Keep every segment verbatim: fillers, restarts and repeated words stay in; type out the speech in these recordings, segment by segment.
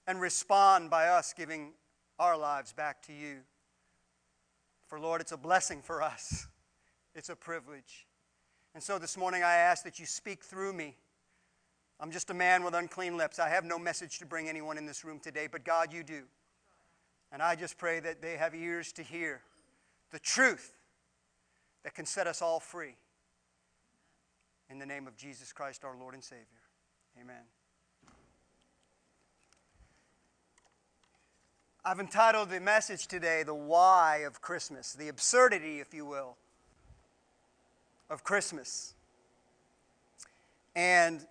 and respond by us giving our lives back to you. For Lord, it's a blessing for us. It's a privilege. And so this morning I ask that you speak through me. I'm just a man with unclean lips. I have no message to bring anyone in this room today, but God, you do. And I just pray that they have ears to hear the truth that can set us all free. In the name of Jesus Christ, our Lord and Savior. Amen. I've entitled the message today, The Why of Christmas, the absurdity, if you will, of Christmas. And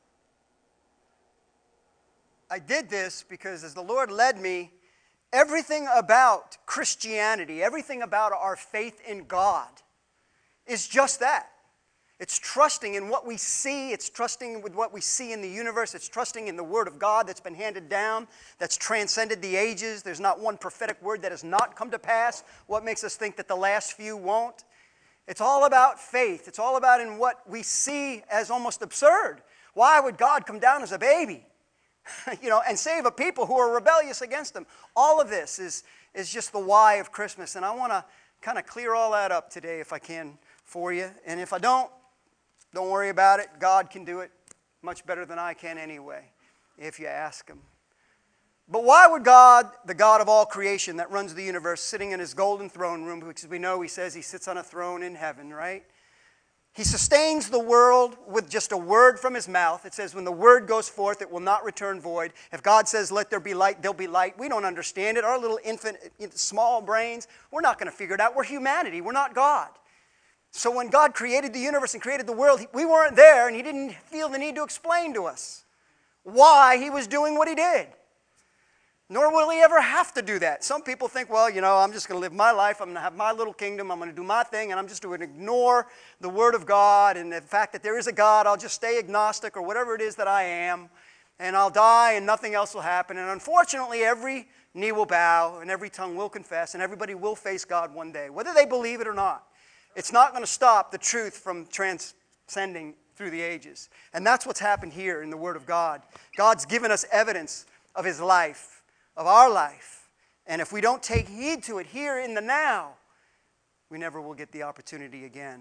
I did this because as the Lord led me, everything about Christianity, everything about our faith in God is just that. It's trusting in what we see. It's trusting with what we see in the universe. It's trusting in the Word of God that's been handed down, that's transcended the ages. There's not one prophetic word that has not come to pass. What makes us think that the last few won't? It's all about faith. It's all about in what we see as almost absurd. Why would God come down as a baby? you know, and save a people who are rebellious against Him? All of this is, is just the why of Christmas. And I want to kind of clear all that up today if I can for you. And if I don't, don't worry about it. God can do it much better than I can anyway, if you ask Him. But why would God, the God of all creation that runs the universe, sitting in His golden throne room, because we know He says He sits on a throne in heaven, right? He sustains the world with just a word from His mouth. It says when the word goes forth, it will not return void. If God says, let there be light, there'll be light. We don't understand it. Our little infant, small brains, we're not going to figure it out. We're humanity. We're not God. So when God created the universe and created the world, we weren't there, and He didn't feel the need to explain to us why He was doing what He did. Nor will He ever have to do that. Some people think, well, you know, I'm just going to live my life. I'm going to have my little kingdom. I'm going to do my thing, and I'm just going to ignore the Word of God and the fact that there is a God. I'll just stay agnostic or whatever it is that I am, and I'll die, and nothing else will happen. And unfortunately, every knee will bow, and every tongue will confess, and everybody will face God one day, whether they believe it or not. It's not going to stop the truth from transcending through the ages. And that's what's happened here in the Word of God. God's given us evidence of His life, of our life. And if we don't take heed to it here in the now, we never will get the opportunity again.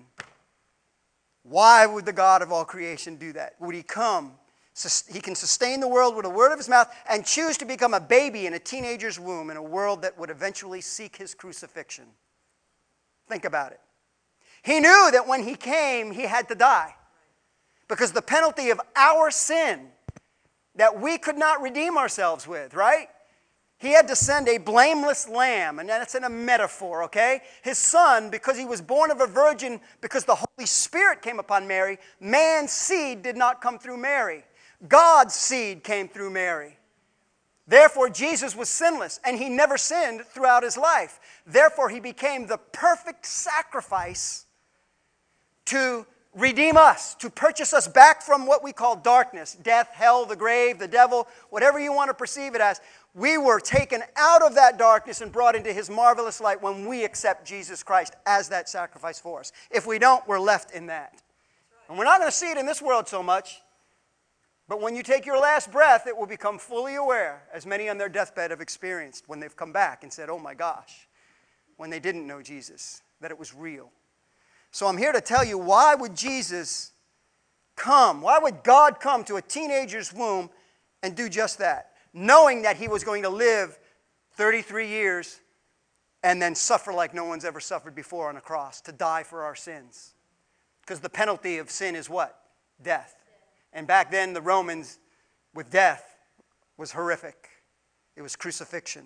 Why would the God of all creation do that? Would He come? He can sustain the world with a word of His mouth and choose to become a baby in a teenager's womb in a world that would eventually seek His crucifixion. Think about it. He knew that when He came, He had to die. Because the penalty of our sin that we could not redeem ourselves with, right? He had to send a blameless lamb, and that's in a metaphor, okay? His son, because he was born of a virgin, because the Holy Spirit came upon Mary, man's seed did not come through Mary. God's seed came through Mary. Therefore, Jesus was sinless, and He never sinned throughout His life. Therefore, He became the perfect sacrifice to redeem us, to purchase us back from what we call darkness, death, hell, the grave, the devil, whatever you want to perceive it as. We were taken out of that darkness and brought into His marvelous light when we accept Jesus Christ as that sacrifice for us. If we don't, we're left in that. And we're not going to see it in this world so much, but when you take your last breath, it will become fully aware, as many on their deathbed have experienced when they've come back and said, oh my gosh, when they didn't know Jesus, that it was real. So I'm here to tell you, why would Jesus come? Why would God come to a teenager's womb and do just that? Knowing that He was going to live thirty-three years and then suffer like no one's ever suffered before on a cross, to die for our sins. Because the penalty of sin is what? Death. And back then, the Romans, with death, was horrific. It was crucifixion.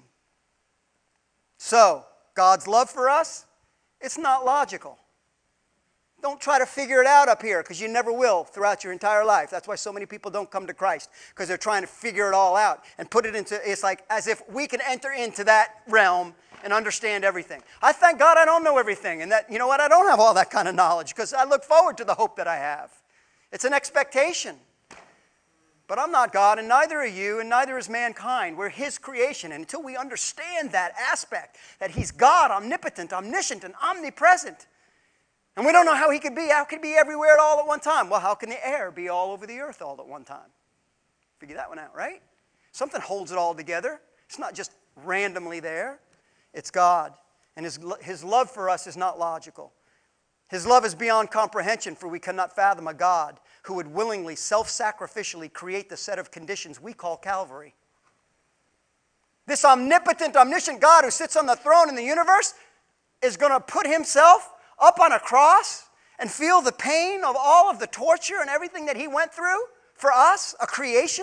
So, God's love for us, it's not logical. Don't try to figure it out up here, because you never will throughout your entire life. That's why so many people don't come to Christ, because they're trying to figure it all out and put it into, it's like as if we can enter into that realm and understand everything. I thank God I don't know everything, and that, you know what, I don't have all that kind of knowledge, because I look forward to the hope that I have. It's an expectation. But I'm not God, and neither are you, and neither is mankind. We're His creation, and until we understand that aspect, that He's God, omnipotent, omniscient, and omnipresent, and we don't know how He could be. How could He be everywhere all at one time? Well, how can the air be all over the earth all at one time? Figure that one out, right? Something holds it all together. It's not just randomly there. It's God. And his, his love for us is not logical. His love is beyond comprehension, for we cannot fathom a God who would willingly, self-sacrificially create the set of conditions we call Calvary. This omnipotent, omniscient God who sits on the throne in the universe is going to put himself up on a cross and feel the pain of all of the torture and everything that he went through for us, a creation?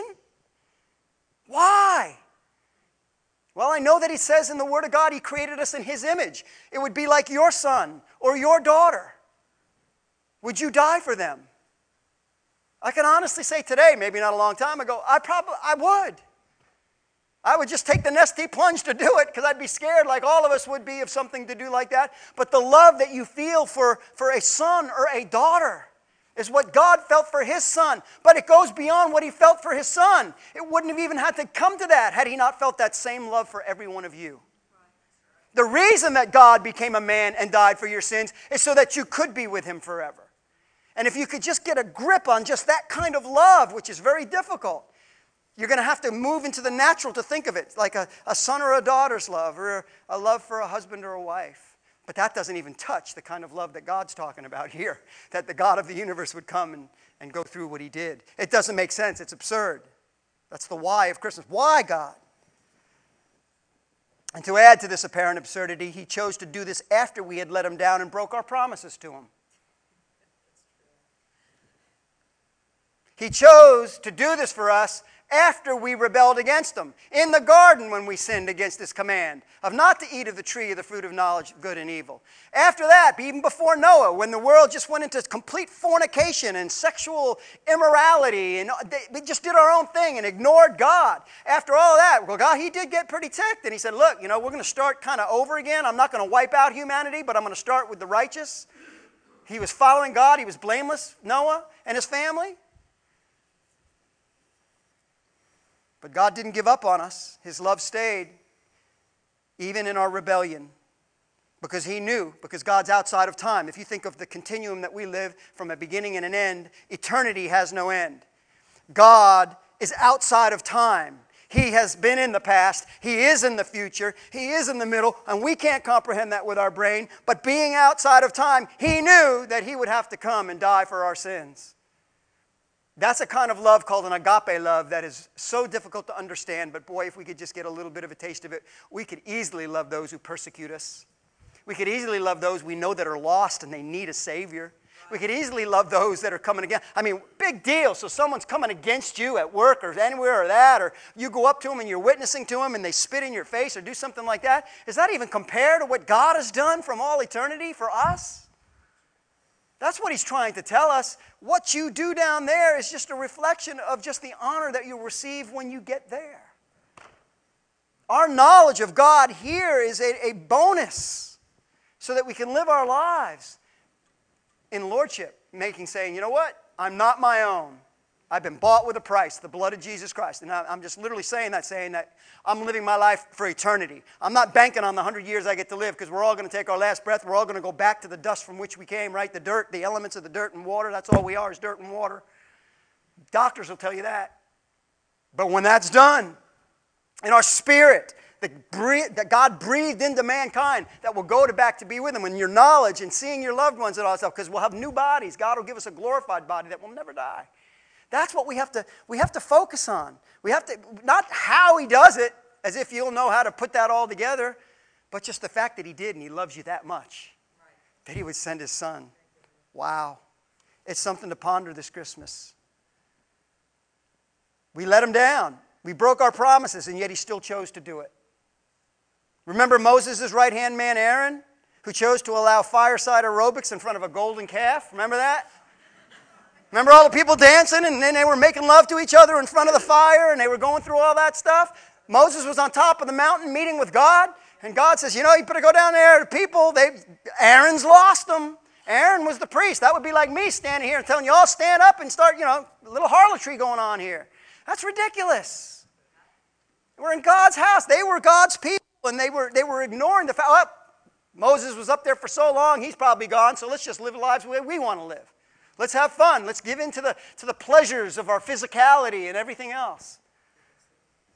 Why? Well, I know that he says in the Word of God he created us in his image. It would be like your son or your daughter. Would you die for them? I can honestly say today, maybe not a long time ago, I probably I would. I would just take the nasty plunge to do it because I'd be scared like all of us would be of something to do like that. But the love that you feel for, for a son or a daughter is what God felt for his son. But it goes beyond what he felt for his son. It wouldn't have even had to come to that had he not felt that same love for every one of you. The reason that God became a man and died for your sins is so that you could be with him forever. And if you could just get a grip on just that kind of love, which is very difficult, you're going to have to move into the natural to think of it, like a, a son or a daughter's love, or a love for a husband or a wife. But that doesn't even touch the kind of love that God's talking about here, that the God of the universe would come and, and go through what he did. It doesn't make sense. It's absurd. That's the why of Christmas. Why, God? And to add to this apparent absurdity, he chose to do this after we had let him down and broke our promises to him. He chose to do this for us after we rebelled against him. In the garden when we sinned against his command of not to eat of the tree of the fruit of knowledge of good and evil. After that, even before Noah, when the world just went into complete fornication and sexual immorality, and they, we just did our own thing and ignored God. After all of that, well, God, he did get pretty ticked. And he said, look, you know, we're going to start kind of over again. I'm not going to wipe out humanity, but I'm going to start with the righteous. He was following God. He was blameless, Noah and his family. But God didn't give up on us. His love stayed, even in our rebellion, because he knew, because God's outside of time. If you think of the continuum that we live from a beginning and an end, eternity has no end. God is outside of time. He has been in the past. He is in the future. He is in the middle, and we can't comprehend that with our brain. But being outside of time, he knew that he would have to come and die for our sins. That's a kind of love called an agape love that is so difficult to understand, but boy, if we could just get a little bit of a taste of it, we could easily love those who persecute us. We could easily love those we know that are lost and they need a Savior. We could easily love those that are coming again. I mean, big deal. So someone's coming against you at work or anywhere or that, or you go up to them and you're witnessing to them and they spit in your face or do something like that. Is that even compared to what God has done from all eternity for us? That's what he's trying to tell us. What you do down there is just a reflection of just the honor that you'll receive when you get there. Our knowledge of God here is a, a bonus so that we can live our lives in lordship, making, saying, you know what? I'm not my own. I've been bought with a price, the blood of Jesus Christ. And I'm just literally saying that, saying that I'm living my life for eternity. I'm not banking on the hundred years I get to live because we're all going to take our last breath. We're all going to go back to the dust from which we came, right? The dirt, the elements of the dirt and water. That's all we are is dirt and water. Doctors will tell you that. But when that's done, in our spirit, that, breathe, that God breathed into mankind, that will go to back to be with him. And your knowledge and seeing your loved ones and all that stuff, because we'll have new bodies. God will give us a glorified body that will never die. That's what we have to we have to focus on. We have to, not how he does it, as if you'll know how to put that all together, but just the fact that he did and he loves you that much, that he would send his son. Wow. It's something to ponder this Christmas. We let him down. We broke our promises, and yet he still chose to do it. Remember Moses' right-hand man, Aaron, who chose to allow fireside aerobics in front of a golden calf? Remember that? Remember all the people dancing, and then they were making love to each other in front of the fire, and they were going through all that stuff? Moses was on top of the mountain meeting with God, and God says, you know, you better go down there. The people, they, Aaron's lost them. Aaron was the priest. That would be like me standing here and telling you all stand up and start, you know, a little harlotry going on here. That's ridiculous. We're in God's house. They were God's people, and they were, they were ignoring the fact, oh, Moses was up there for so long, he's probably gone, so let's just live lives the way we want to live. Let's have fun. Let's give in to the, to the pleasures of our physicality and everything else.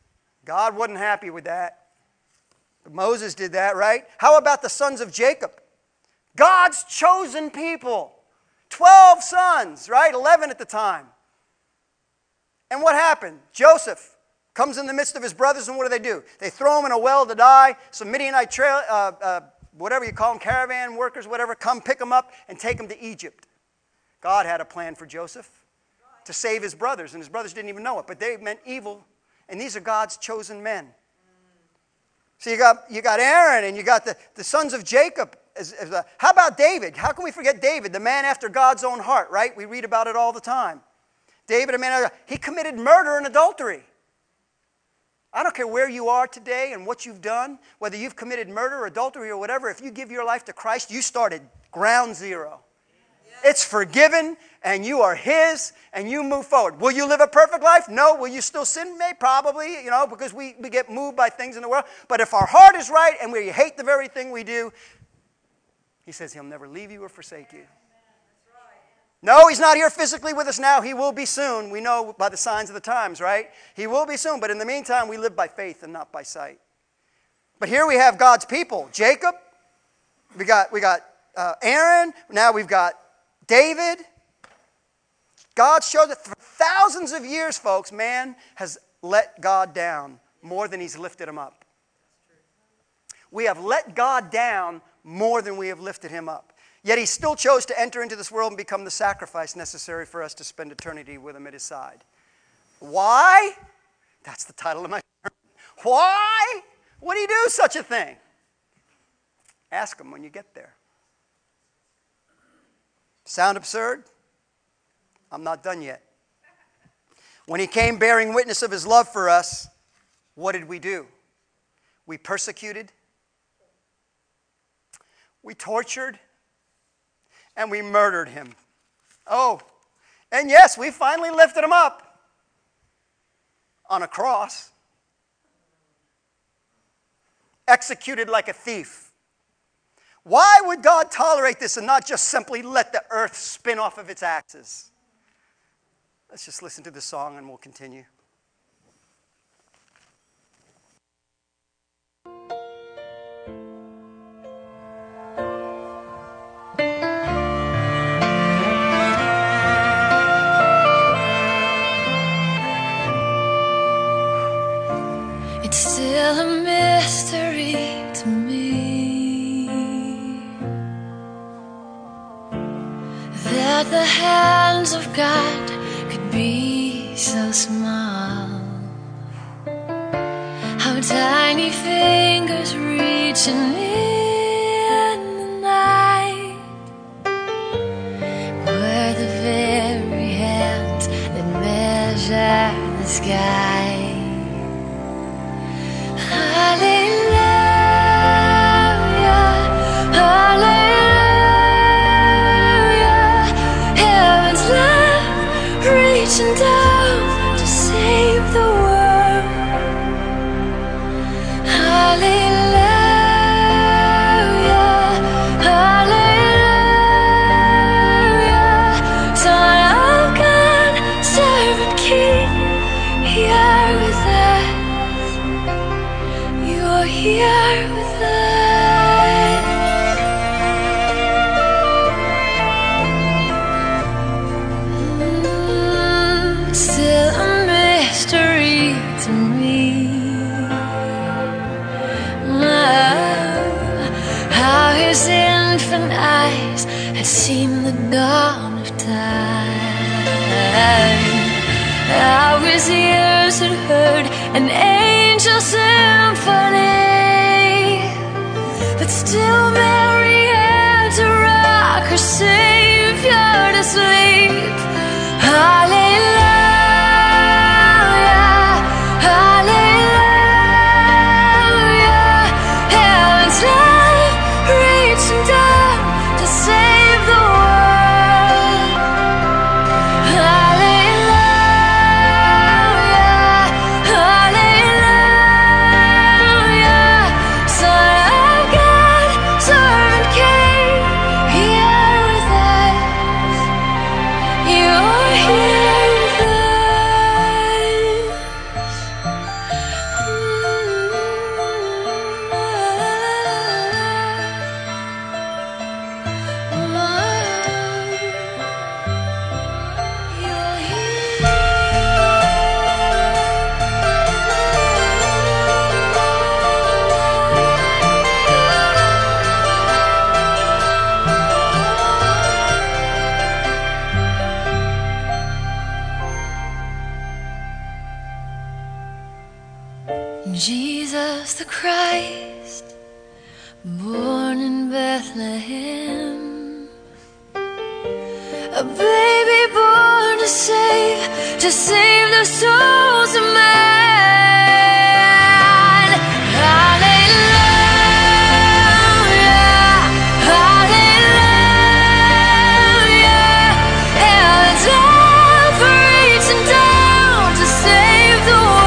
God wasn't happy with that. But Moses did that, right? How about the sons of Jacob? God's chosen people. Twelve sons, right? Eleven at the time. And what happened? Joseph comes in the midst of his brothers, and what do they do? They throw him in a well to die. Some Midianite trail, uh, uh, whatever you call them, caravan workers, whatever, come pick him up and take him to Egypt. God had a plan for Joseph to save his brothers, and his brothers didn't even know it, but they meant evil, and these are God's chosen men. So you got, you got Aaron, and you got the, the sons of Jacob. As, as a, how about David? How can we forget David, the man after God's own heart, right? We read about it all the time. David, a man, he committed murder and adultery. I don't care where you are today and what you've done, whether you've committed murder, adultery, or whatever, if you give your life to Christ, you started ground zero. It's forgiven, and you are His, and you move forward. Will you live a perfect life? No. Will you still sin? Maybe, probably, you know, because we, we get moved by things in the world. But if our heart is right and we hate the very thing we do, He says He'll never leave you or forsake you. No, He's not here physically with us now. He will be soon. We know by the signs of the times, right? He will be soon. But in the meantime, we live by faith and not by sight. But here we have God's people. Jacob, we got, we got uh, Aaron, now we've got David. God showed that for thousands of years, folks, man has let God down more than He's lifted Him up. We have let God down more than we have lifted Him up. Yet He still chose to enter into this world and become the sacrifice necessary for us to spend eternity with Him at His side. Why? That's the title of my sermon. Why would He do such a thing? Ask Him when you get there. Sound absurd? I'm not done yet. When He came bearing witness of His love for us, what did we do? We persecuted, we tortured, and we murdered Him. Oh, and yes, we finally lifted Him up on a cross, executed like a thief. Why would God tolerate this and not just simply let the earth spin off of its axis? Let's just listen to the song and we'll continue. It's still a mystery to me that the hands of God could be so small, how tiny fingers reaching in the night were the very hands that measure the sky. Hallelujah, hallelujah, heaven's love reaching down to save the world. Hallelujah, hallelujah, Son of God, servant King, here with us. You're here with us. Mm, still a mystery to me. Oh, how His infant eyes had seen the dawn of time, how His ears had heard an angel symphony, but still Mary had to rock her Savior to sleep. Hallelujah, hallelujah, heaven's love reaching down to save the world. Hallelujah, hallelujah, Son of God, servant King, here with us. You're here. Jesus the Christ, born in Bethlehem, a baby born to save, to save the souls of man. Hallelujah, hallelujah, heaven's ever reaching down to save the world.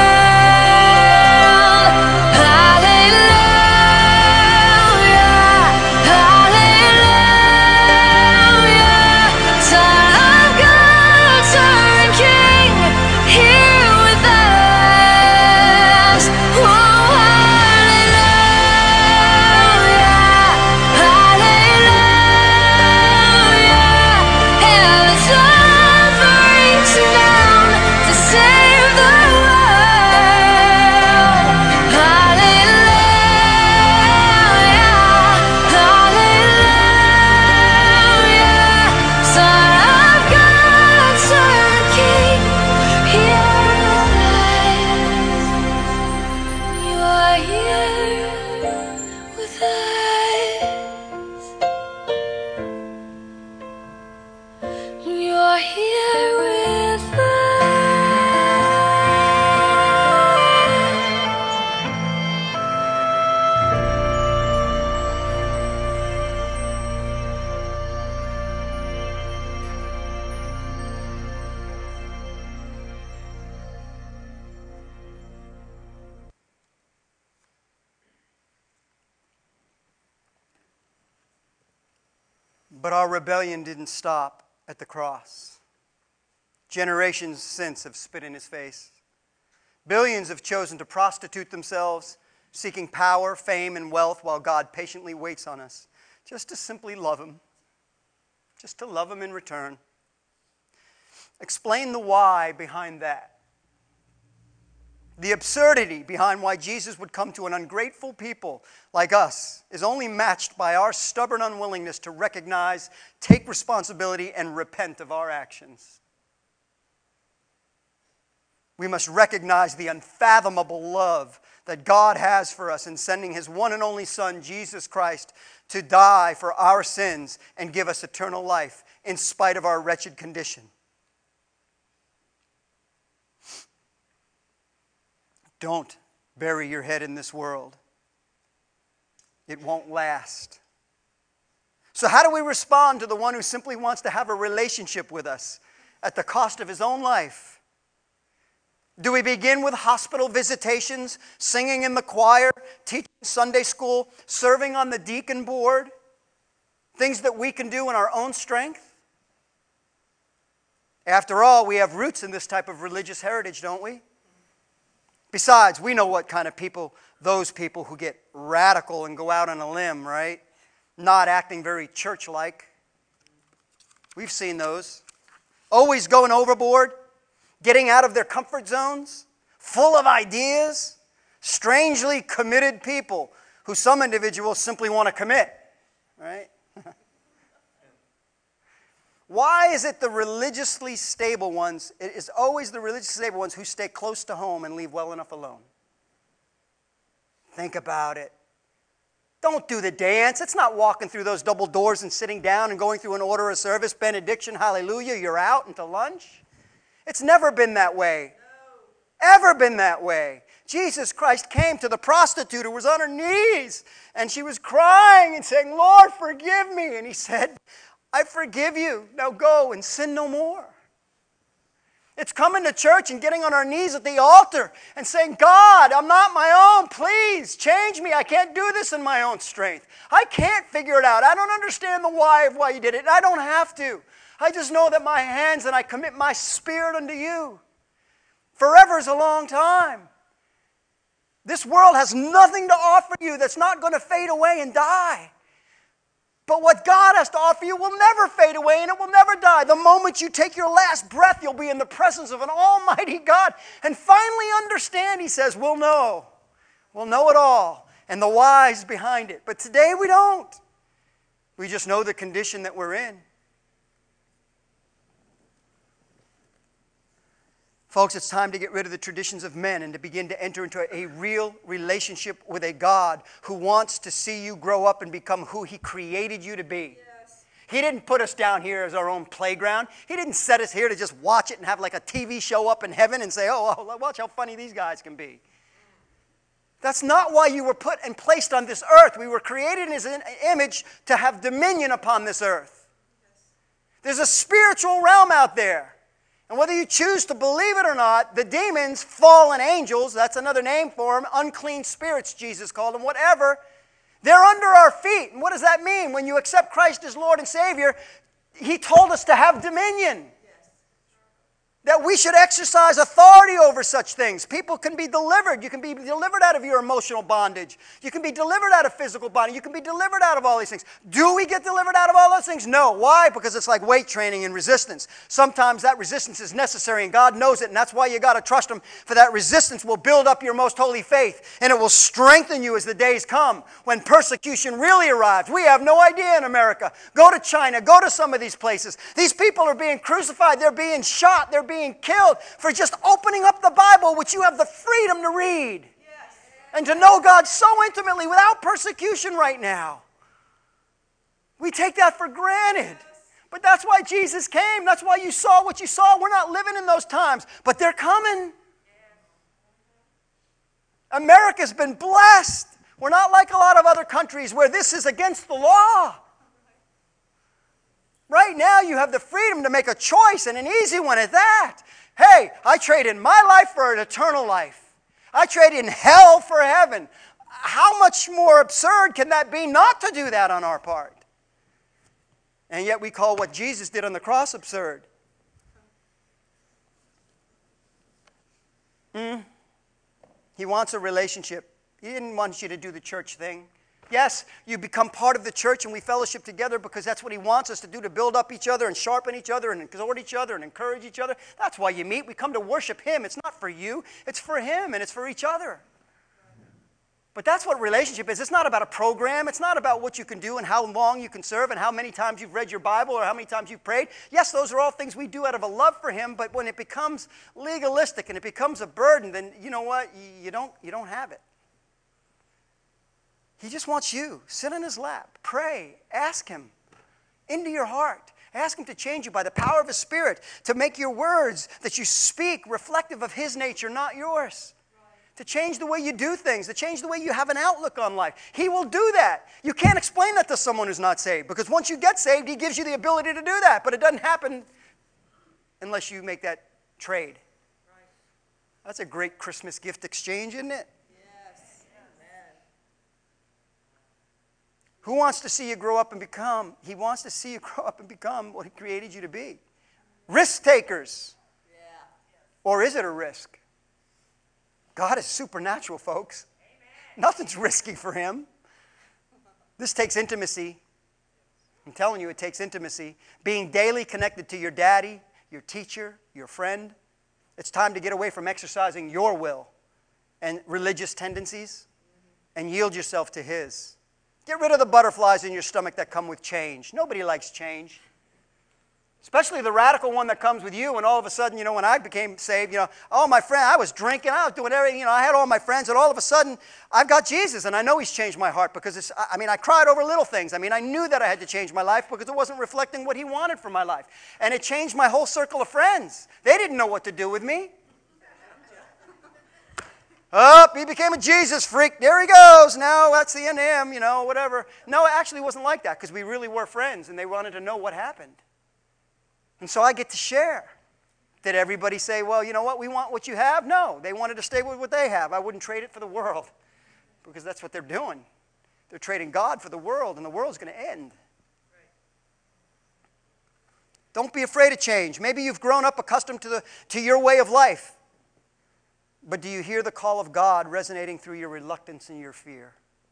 But our rebellion didn't stop at the cross. Generations since have spit in his face. Billions have chosen to prostitute themselves, seeking power, fame, and wealth while God patiently waits on us just to simply love him, just to love him in return. Explain the why behind that. The absurdity behind why Jesus would come to an ungrateful people like us is only matched by our stubborn unwillingness to recognize, take responsibility, and repent of our actions. We must recognize the unfathomable love that God has for us in sending his one and only Son, Jesus Christ, to die for our sins and give us eternal life in spite of our wretched condition. Don't bury your head in this world. It won't last. So how do we respond to the one who simply wants to have a relationship with us at the cost of his own life? Do we begin with hospital visitations, singing in the choir, teaching Sunday school, serving on the deacon board? Things that we can do in our own strength? After all, we have roots in this type of religious heritage, don't we? Besides, we know what kind of people, those people who get radical and go out on a limb, right? Not acting very church-like. We've seen those. Always going overboard, getting out of their comfort zones, full of ideas, strangely committed people who some individuals simply want to commit, right? Why is it the religiously stable ones, it is always the religiously stable ones who stay close to home and leave well enough alone? Think about it. Don't do the dance. It's not walking through those double doors and sitting down and going through an order of service, benediction, hallelujah, you're out into lunch. It's never been that way. Ever been that way. Jesus Christ came to the prostitute who was on her knees and she was crying and saying, Lord, forgive me. And he said, I forgive you. Now go and sin no more. It's coming to church and getting on our knees at the altar and saying, God, I'm not my own. Please change me. I can't do this in my own strength. I can't figure it out. I don't understand the why of why you did it. And I don't have to. I just know that my hands and I commit my spirit unto you. Forever is a long time. This world has nothing to offer you that's not going to fade away and die. But what God has to offer you will never fade away and it will never die. The moment you take your last breath, you'll be in the presence of an almighty God. And finally understand, he says, we'll know. We'll know it all and the whys behind it. But today we don't. We just know the condition that we're in. Folks, it's time to get rid of the traditions of men and to begin to enter into a real relationship with a God who wants to see you grow up and become who He created you to be. Yes. He didn't put us down here as our own playground. He didn't set us here to just watch it and have like a T V show up in heaven and say, oh, well, watch how funny these guys can be. That's not why you were put and placed on this earth. We were created in His image to have dominion upon this earth. There's a spiritual realm out there. And whether you choose to believe it or not, the demons, fallen angels, that's another name for them, unclean spirits, Jesus called them, whatever, they're under our feet. And what does that mean? When you accept Christ as Lord and Savior, He told us to have dominion. That we should exercise authority over such things. People can be delivered. You can be delivered out of your emotional bondage. You can be delivered out of physical bondage. You can be delivered out of all these things. Do we get delivered out of all those things? No. Why? Because it's like weight training and resistance. Sometimes that resistance is necessary, and God knows it, and that's why you got to trust Him, for that resistance will build up your most holy faith, and it will strengthen you as the days come when persecution really arrives. We have no idea in America. Go to China. Go to some of these places. These people are being crucified. They're being shot. They're being being killed for just opening up the Bible, which you have the freedom to read. Yes. And to know God so intimately without persecution right now. We take that for granted. Yes. But that's why Jesus came. That's why you saw what you saw. We're not living in those times, but they're coming. Yes. America's been blessed. We're not like a lot of other countries where this is against the law. Right now, you have the freedom to make a choice, and an easy one at that. Hey, I trade in my life for an eternal life. I trade in hell for heaven. How much more absurd can that be not to do that on our part? And yet we call what Jesus did on the cross absurd. Mm. He wants a relationship. He didn't want you to do the church thing. Yes, you become part of the church and we fellowship together because that's what He wants us to do, to build up each other and sharpen each other and exhort each other and encourage each other. That's why you meet. We come to worship Him. It's not for you. It's for Him and it's for each other. But that's what relationship is. It's not about a program. It's not about what you can do and how long you can serve and how many times you've read your Bible or how many times you've prayed. Yes, those are all things we do out of a love for Him, but when it becomes legalistic and it becomes a burden, then you know what? You don't, you don't have it. He just wants you. Sit in His lap. Pray. Ask Him into your heart. Ask Him to change you by the power of His Spirit, to make your words that you speak reflective of His nature, not yours. Right. To change the way you do things, to change the way you have an outlook on life. He will do that. You can't explain that to someone who's not saved, because once you get saved, He gives you the ability to do that. But it doesn't happen unless you make that trade. Right. That's a great Christmas gift exchange, isn't it? Who wants to see you grow up and become? He wants to see you grow up and become what He created you to be. Risk takers. Yeah. Or is it a risk? God is supernatural, folks. Amen. Nothing's risky for Him. This takes intimacy. I'm telling you, it takes intimacy. Being daily connected to your daddy, your teacher, your friend. It's time to get away from exercising your will and religious tendencies and yield yourself to His. Get rid of the butterflies in your stomach that come with change. Nobody likes change. Especially the radical one that comes with you, and all of a sudden, you know, when I became saved, you know, all my friends, I was drinking, I was doing everything, you know, I had all my friends, and all of a sudden, I've got Jesus, and I know He's changed my heart because, it's, I mean, I cried over little things. I mean, I knew that I had to change my life because it wasn't reflecting what He wanted for my life. And it changed my whole circle of friends. They didn't know what to do with me. Oh, he became a Jesus freak. There he goes. Now that's the end of him, you know, whatever. No, it actually wasn't like that because we really were friends and they wanted to know what happened. And so I get to share. Did everybody say, well, you know what, we want what you have? No, they wanted to stay with what they have. I wouldn't trade it for the world because that's what they're doing. They're trading God for the world, and the world's going to end. Don't be afraid of change. Maybe you've grown up accustomed to, the, to your way of life. But do you hear the call of God resonating through your reluctance and your fear?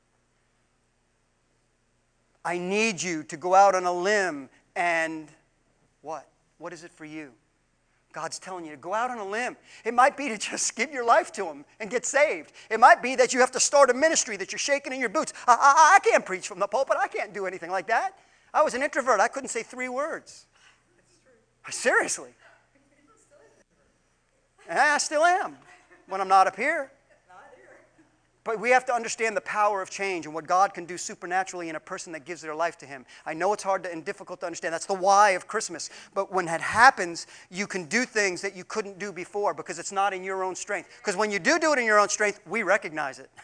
I need you to go out on a limb and what? What is it for you? God's telling you to go out on a limb. It might be to just give your life to Him and get saved. It might be that you have to start a ministry that you're shaking in your boots. I, I, I can't preach from the pulpit. I can't do anything like that. I was an introvert. I couldn't say three words. Seriously. And I still am when I'm not up here. But we have to understand the power of change and what God can do supernaturally in a person that gives their life to Him. I know it's hard to, and difficult to understand. That's the why of Christmas. But when that happens, you can do things that you couldn't do before because it's not in your own strength. Because when you do do it in your own strength, we recognize it.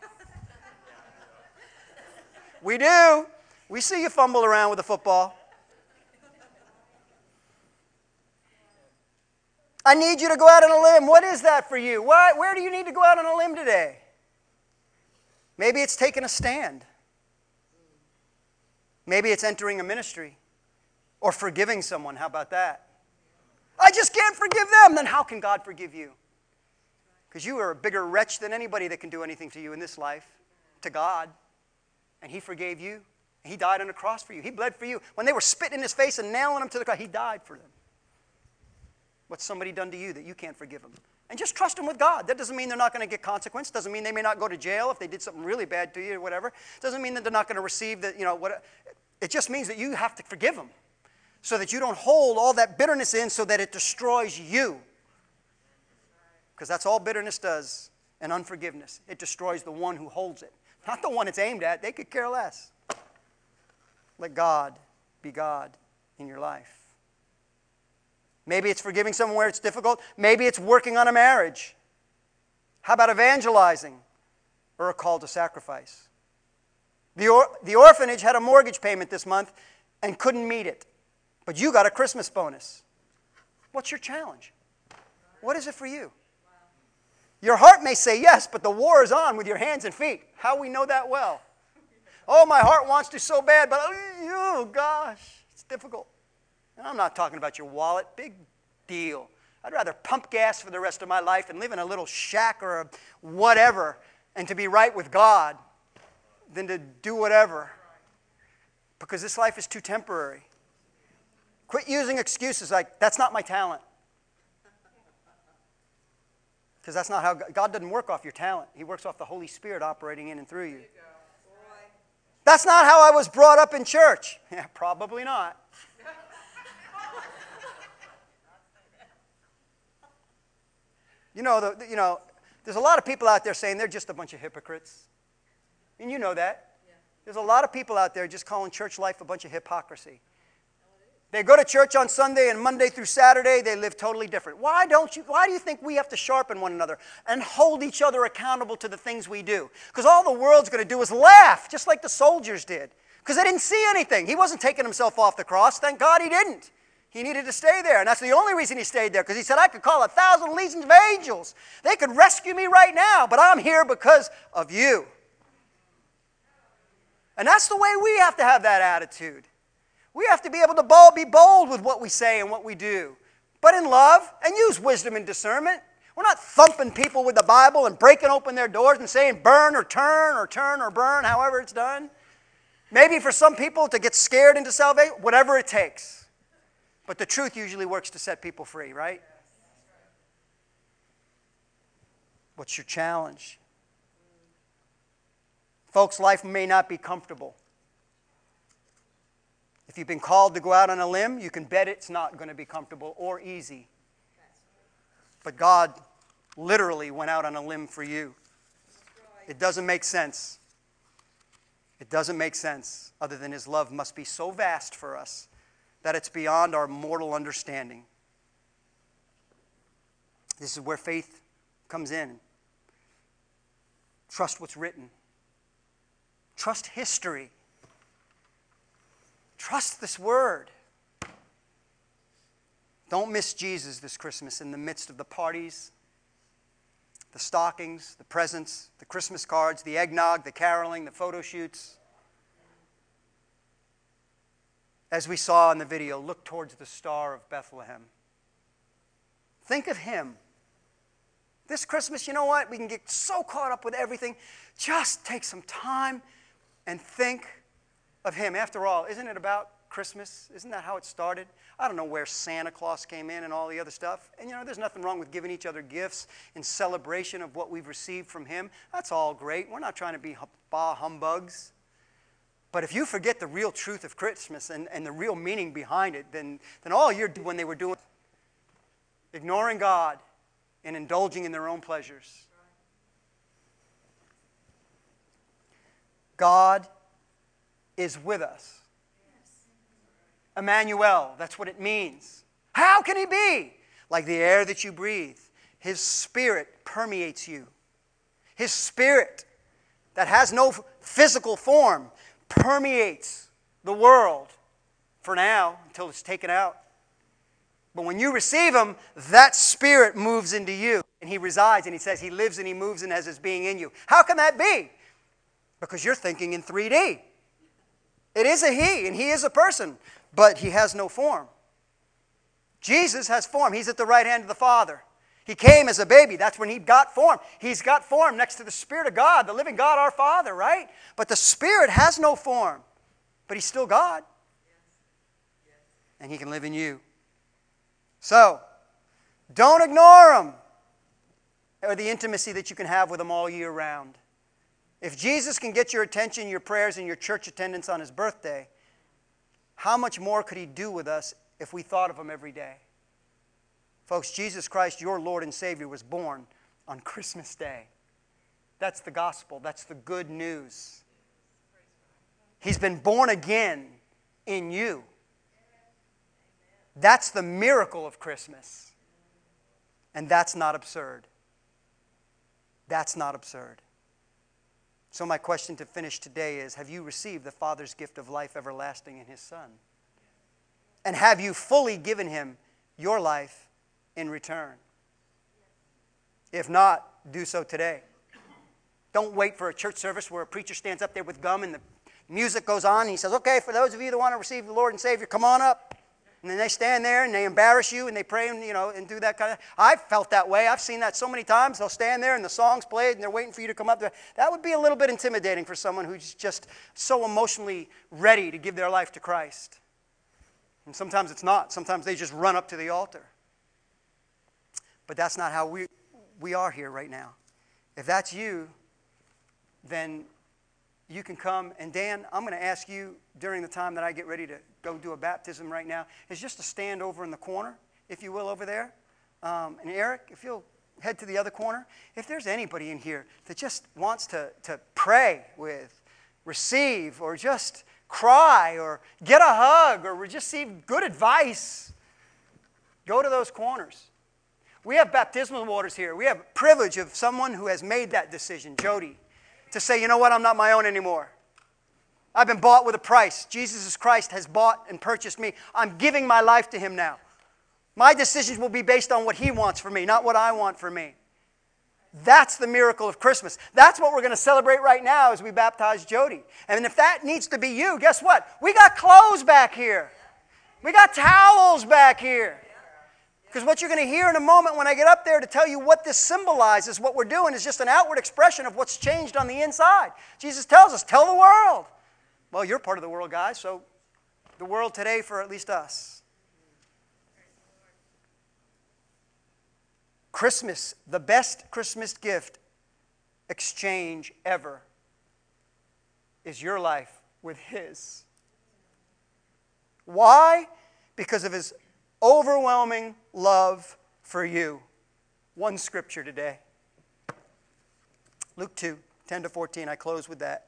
We do. We see you fumble around with a football. I need you to go out on a limb. What is that for you? Why, where do you need to go out on a limb today? Maybe it's taking a stand. Maybe it's entering a ministry or forgiving someone. How about that? I just can't forgive them. Then how can God forgive you? Because you are a bigger wretch than anybody that can do anything to you in this life, to God. And He forgave you. He died on the cross for you. He bled for you. When they were spitting in His face and nailing Him to the cross, He died for them. What's somebody done to you that you can't forgive them? And just trust them with God. That doesn't mean they're not going to get consequence. Doesn't mean they may not go to jail if they did something really bad to you or whatever. Doesn't mean that they're not going to receive the, you know, what. It just means that you have to forgive them so that you don't hold all that bitterness in so that it destroys you. Because that's all bitterness does, and unforgiveness. It destroys the one who holds it. Not the one it's aimed at. They could care less. Let God be God in your life. Maybe it's forgiving someone where it's difficult. Maybe it's working on a marriage. How about evangelizing or a call to sacrifice? The, or, the orphanage had a mortgage payment this month and couldn't meet it. But you got a Christmas bonus. What's your challenge? What is it for you? Your heart may say yes, but the war is on with your hands and feet. How we know that well? Oh, my heart wants to so bad, but oh gosh, it's difficult. And I'm not talking about your wallet. Big deal. I'd rather pump gas for the rest of my life and live in a little shack or a whatever and to be right with God than to do whatever. Because this life is too temporary. Quit using excuses like, that's not my talent. Because that's not how God, God doesn't work off your talent. He works off the Holy Spirit operating in and through you. That's not how I was brought up in church. Yeah, probably not. You know, the, you know, there's a lot of people out there saying they're just a bunch of hypocrites. And you know that. Yeah. There's a lot of people out there just calling church life a bunch of hypocrisy. They go to church on Sunday and Monday through Saturday, they live totally different. Why don't you, why do you think we have to sharpen one another and hold each other accountable to the things we do? Because all the world's going to do is laugh, just like the soldiers did. Because they didn't see anything. He wasn't taking himself off the cross. Thank God he didn't. He needed to stay there. And that's the only reason he stayed there. Because he said, I could call a thousand legions of angels. They could rescue me right now. But I'm here because of you. And that's the way we have to have that attitude. We have to be able to bold, be bold with what we say and what we do. But in love and use wisdom and discernment. We're not thumping people with the Bible and breaking open their doors and saying burn or turn or turn or burn, however it's done. Maybe for some people to get scared into salvation, whatever it takes. But the truth usually works to set people free, right? What's your challenge? Folks, life may not be comfortable. If you've been called to go out on a limb, you can bet it's not going to be comfortable or easy. But God literally went out on a limb for you. It doesn't make sense. It doesn't make sense other than His love must be so vast for us that it's beyond our mortal understanding. This is where faith comes in. Trust what's written. Trust history. Trust this word. Don't miss Jesus this Christmas in the midst of the parties, the stockings, the presents, the Christmas cards, the eggnog, the caroling, the photo shoots. As we saw in the video, look towards the Star of Bethlehem. Think of Him. This Christmas, you know what? We can get so caught up with everything. Just take some time and think of Him. After all, isn't it about Christmas? Isn't that how it started? I don't know where Santa Claus came in and all the other stuff. And you know, there's nothing wrong with giving each other gifts in celebration of what we've received from Him. That's all great. We're not trying to be bah humbugs. But if you forget the real truth of Christmas and, and the real meaning behind it, then, then all you're doing when they were doing, ignoring God and indulging in their own pleasures. God is with us. Emmanuel, that's what it means. How can he be? Like the air that you breathe. His Spirit permeates you. His Spirit that has no physical form permeates the world for now until it's taken out. But when you receive him, that Spirit moves into you. And he resides, and he says he lives and he moves and has his being in you. How can that be? Because you're thinking in three D. It is a he, and he is a person, but he has no form. Jesus has form. He's at the right hand of the Father. He came as a baby. That's when he got form. He's got form next to the Spirit of God, the living God, our Father, right? But the Spirit has no form, but he's still God. And he can live in you. So, don't ignore him or the intimacy that you can have with him all year round. If Jesus can get your attention, your prayers, and your church attendance on his birthday, how much more could he do with us if we thought of him every day? Folks, Jesus Christ, your Lord and Savior, was born on Christmas Day. That's the gospel. That's the good news. He's been born again in you. That's the miracle of Christmas. And that's not absurd. That's not absurd. So my question to finish today is, have you received the Father's gift of life everlasting in his Son? And have you fully given him your life in return? If not, do so today. Don't wait for a church service where a preacher stands up there with gum and the music goes on and he says, okay, for those of you that want to receive the Lord and Savior, come on up. And then they stand there and they embarrass you and they pray and, you know, and do that kind of... I've felt that way. I've seen that so many times. They'll stand there and the song's played and they're waiting for you to come up there. That would be a little bit intimidating for someone who's just so emotionally ready to give their life to Christ. And sometimes it's not. Sometimes they just run up to the altar. But that's not how we, we are here right now. If that's you, then you can come. And Dan, I'm going to ask you during the time that I get ready to go do a baptism right now, is just to stand over in the corner, if you will, over there. Um, and Eric, if you'll head to the other corner. If there's anybody in here that just wants to, to pray with, receive, or just cry, or get a hug, or receive good advice, go to those corners. We have baptismal waters here. We have privilege of someone who has made that decision, Jody, to say, you know what, I'm not my own anymore. I've been bought with a price. Jesus Christ has bought and purchased me. I'm giving my life to him now. My decisions will be based on what he wants for me, not what I want for me. That's the miracle of Christmas. That's what we're going to celebrate right now as we baptize Jody. And if that needs to be you, guess what? We got clothes back here. We got towels back here. Because what you're going to hear in a moment when I get up there to tell you what this symbolizes, what we're doing, is just an outward expression of what's changed on the inside. Jesus tells us, tell the world. Well, you're part of the world, guys, so the world today for at least us. Christmas, the best Christmas gift exchange ever is your life with his. Why? Because of his overwhelming love for you. One scripture today. Luke two, ten to fourteen. I close with that.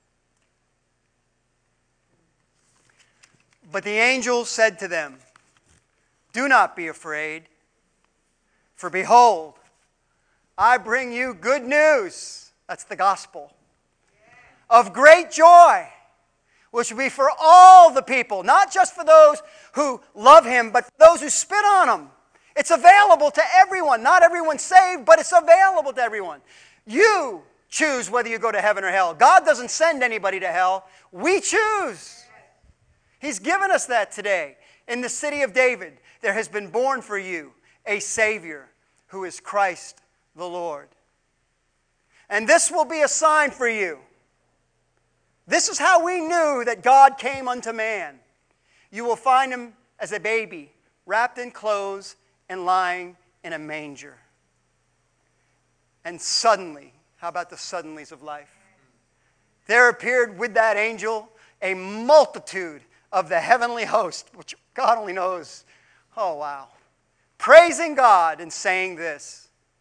But the angel said to them, do not be afraid, for behold, I bring you good news. That's the gospel. Of great joy, which will be for all the people, not just for those who love him, but for those who spit on him. It's available to everyone. Not everyone's saved, but it's available to everyone. You choose whether you go to heaven or hell. God doesn't send anybody to hell. We choose. He's given us that today. In the city of David, there has been born for you a Savior who is Christ the Lord. And this will be a sign for you. This is how we knew that God came unto man. You will find him as a baby, wrapped in clothes and lying in a manger. And suddenly, how about the suddenlies of life? There appeared with that angel a multitude of the heavenly host, which God only knows. Oh, wow. Praising God and saying this,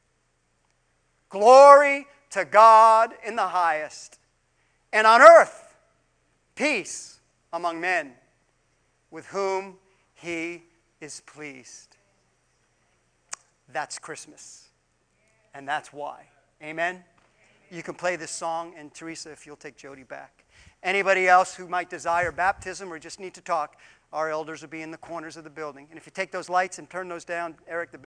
Glory to God in the highest, and on earth peace among men with whom he is pleased. That's Christmas. And that's why. Amen? You can play this song, and Teresa, if you'll take Jody back. Anybody else who might desire baptism or just need to talk, our elders will be in the corners of the building. And if you take those lights and turn those down, Eric, the